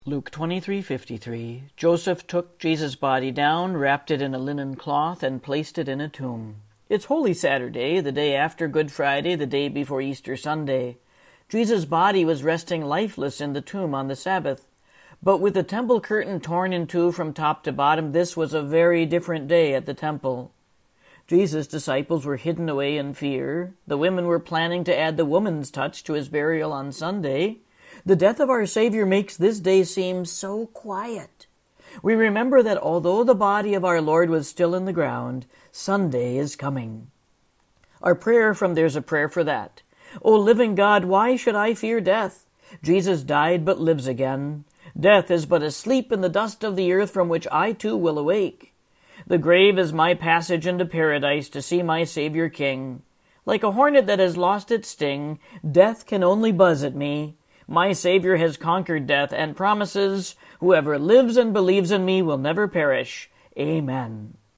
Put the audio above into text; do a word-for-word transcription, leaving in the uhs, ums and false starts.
Luke twenty-three fifty-three. Joseph took Jesus' body down, wrapped it in a linen cloth, and placed it in a tomb. It's Holy Saturday, the day after Good Friday, the day before Easter Sunday. Jesus' body was resting lifeless in the tomb on the Sabbath. But with the temple curtain torn in two from top to bottom, this was a very different day at the temple. Jesus' disciples were hidden away in fear. The women were planning to add the woman's touch to his burial on Sunday. The death of our Savior makes this day seem so quiet. We remember that although the body of our Lord was still in the ground, Sunday is coming. Our prayer from There's a Prayer for That. O living God, why should I fear death? Jesus died but lives again. Death is but a sleep in the dust of the earth from which I too will awake. The grave is my passage into paradise to see my Savior King. Like a hornet that has lost its sting, death can only buzz at me. My Savior has conquered death and promises, whoever lives and believes in me will never perish. Amen.